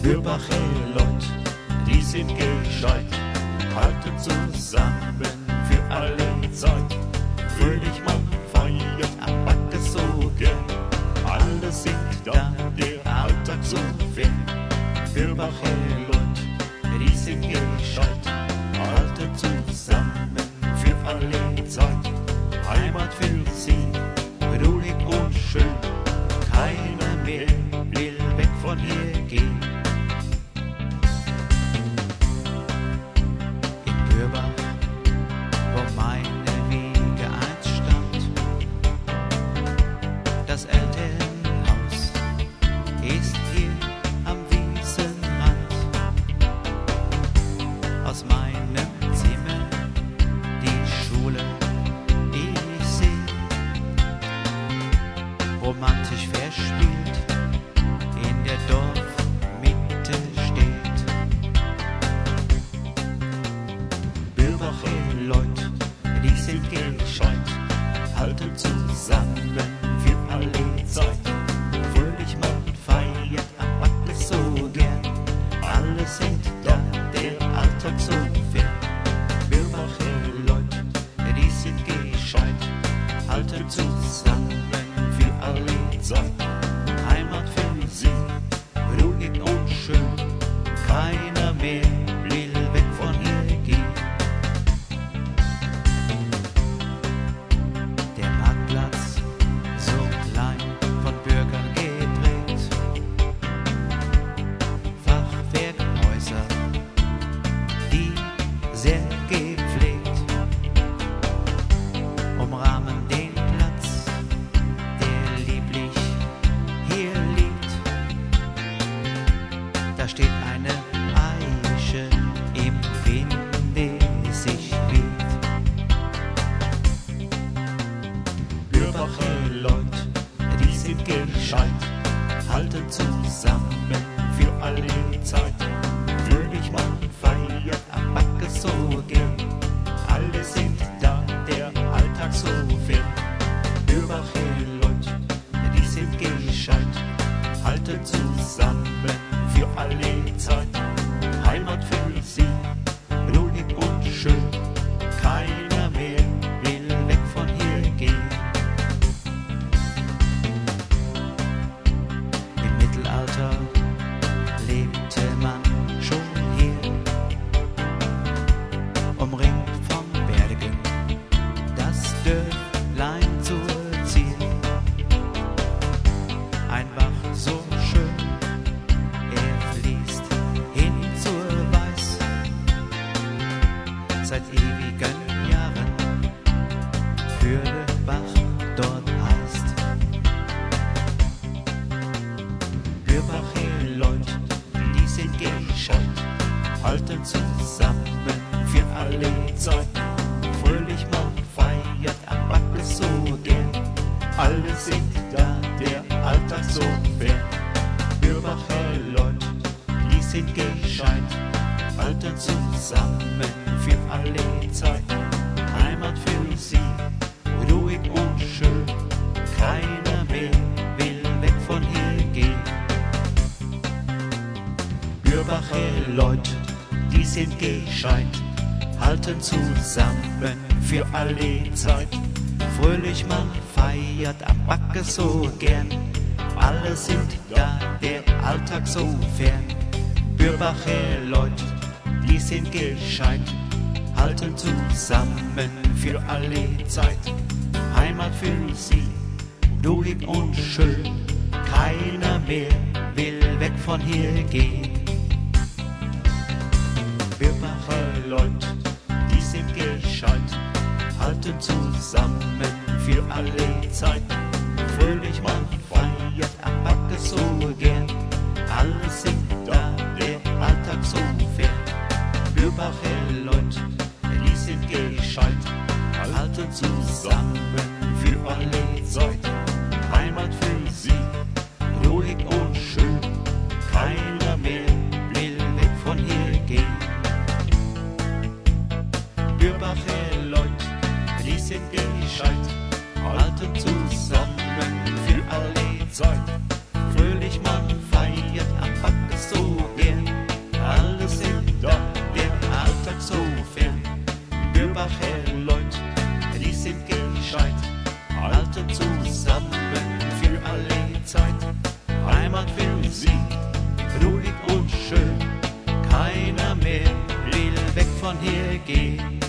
Bürbacher Leute, die sind gescheit, halten zusammen für alle Zeit. Fröhlich man feiert am Backe so gern, alle sind da, der Alltag so fern. Bürbacher Leute, die sind gescheit, halten zusammen für alle Zeit. Heimat für sie, ruhig und schön, keiner mehr will weg von hier gehen. In Bürbach, wo meine Wiege einst stand, das Elternhaus ist hier am Wiesenrand. Aus meinem Zimmer die Schule ich seh, romantisch verspielt in der Dorfmitte steht. Bürbacher Leute, die sind gescheit, halten zusammen für alle Zeit. Fröhlich man feiert am Backe so gern, alle sind da, der Alltag so fern. Bürbacher Leute, die sind gescheit, halten zusammen für alle Zeit. Heimat für sie, ruhig und schön, keiner mehr will weg von hier gehen. Der Marktplatz, so klein, von Bürgern geprägt, Fachwerkhäuser, die sehr gepflegt umrahmen den Platz, der lieblich hier liegt. Da steht eine Eiche im Wind, der sich weht. Bürbacher Leute, die sind gescheit, halten zusammen für alle Zeit. Fröhlich man feiert am Backe so gern, alle sind da, der Alltag so fern. Bürbacher Leute, die sind gescheit, halten zusammen für alle Zeit. Heimat für sie, ruhig und schön, keiner mehr will weg von hier gehen. Im Mittelalter lebte man schon hier, umringt von Bergen, das Dörflein zur Ziel. Ein Bach so schön, er fließt hin zur Weiß, seit ewigen Jahren Bürbach dort heißt. Bürbacher Leute, die sind gescheit, halten zusammen für alle Zeit. Fröhlich man feiert am Backe so gern, alle sind da, der Alltag so fern. Bürbacher Leute, die sind gescheit, halten zusammen für alle Zeit. Heimat für sie, ruhig und schön, keiner mehr will weg von hier gehen. Bürbacher Leute, die sind gescheit, halten zusammen für alle Zeit. Fröhlich man feiert am Backe so gern, alle sind da, der Alltag so fern. Bürbacher Leute, die sind gescheit, halten zusammen für alle Zeit. Heimat für sie, ruhig und schön, keiner mehr will weg von hier gehen. Bürbacher Leute, die sind gescheit, halten zusammen für alle Zeit. Fröhlich man feiert am Backe so gern, alle sind da, der Alltag so fern. Bürbacher Leute, die sind gescheit, halten zusammen für alle Zeit. Heimat für sie, ruhig und schön, keiner mehr will weg von hier gehen. Bürbacher Leute, die sind gescheit, halten zusammen für alle Zeit. Fröhlich man feiert am Backe so gern. Birbacher Leut, die sind gescheit, halten zusammen für alle Zeit. Heimat für sie, ruhig und schön, keiner mehr will weg von hier gehen.